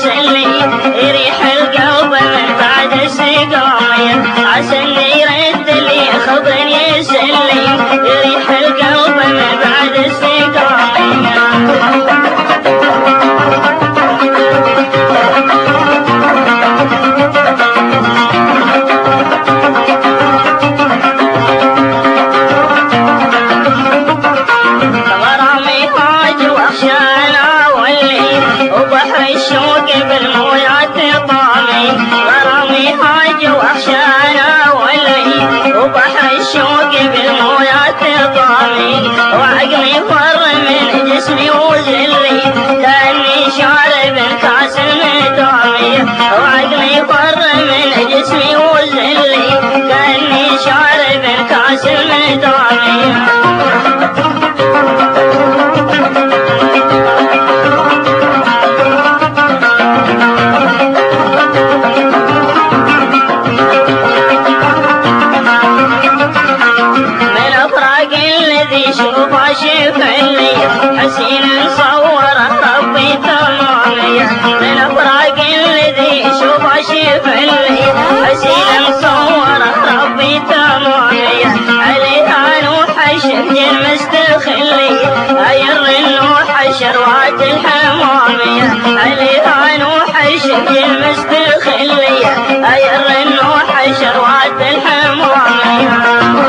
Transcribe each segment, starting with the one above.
يسلي يريح القلب من بعد السقاية عسى يرد لي خبر يسلي يريح القلب من بعد السقاية بالمويات طامي غرامي حاج واخشانا ولي وبحر الشوق بالمويات طامي وعقلي فر من جسمي وزلي كاني شارب كاس المدامي وعقلي فر من جسمي وزلي كاني شارب كاس المدامي شوف شفلي حسين صور ربي تمامي من افراق الذي شوف شفلي حسين صور ربي تمامي عليها نوح شفت المستخلي غير النوح شروات الحمامي عليها نوح شفت المستخلي غير النوح شروات الحمامي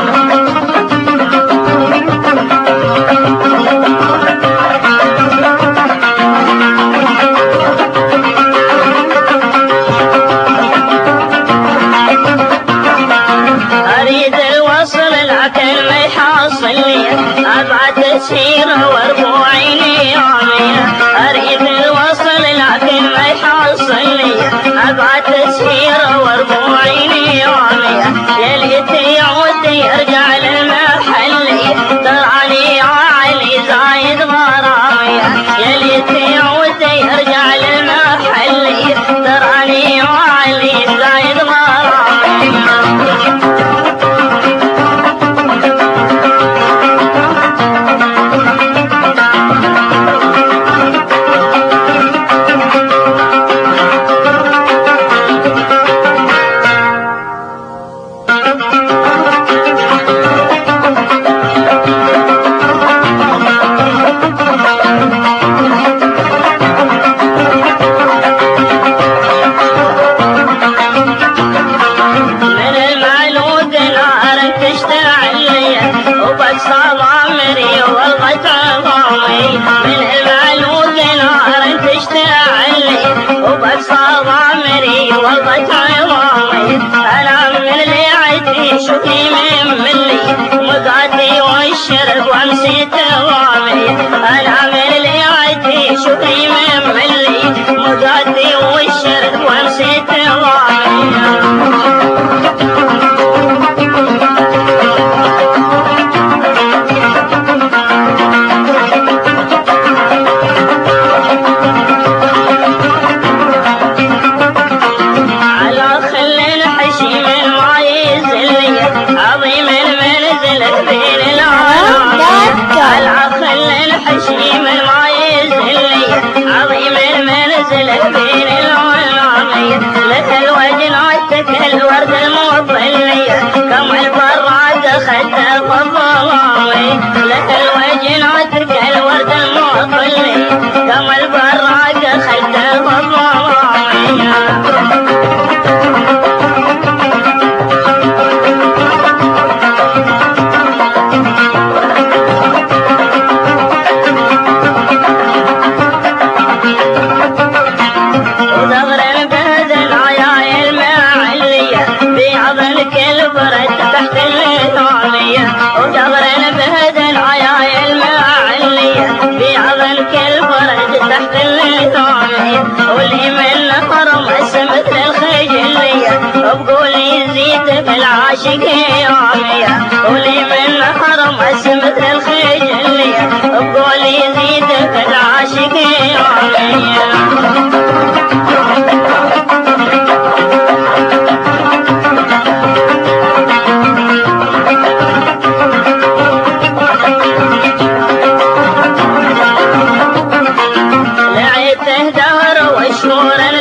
أبعد تسير وربوعيني يومي أريد الوصل لكن ما يحصلني أبعد تسير وربوعيني يومي يا ليت يعود يرجع للمحلي تراني علي زايد غرامي يا ليت يعود يرجع للمحلي تراني علي زايد غرامي شوفي من ملي مقعدي والشرب وامسي توامي انا من اللي عدي شوفي من ملي مقعدي والشرب وامسي توامي الحشيم ما يزلي عظيم المنزل بين العلامي لك الوجناتك الورد المظلي كم البراق خد الظلامي لك الوجناتك الورد المظلي كم البراق خد الظلامي تحت الثانية وقبر البهد العيايا المعلية بيعظم كل فرد تحت الثانية واللي من حرم مثل الخجلية وبقول يزيد بالعاشق يومية واللي من حرم مثل الخجلية وبقول يزيد بالعاشق يومية شهور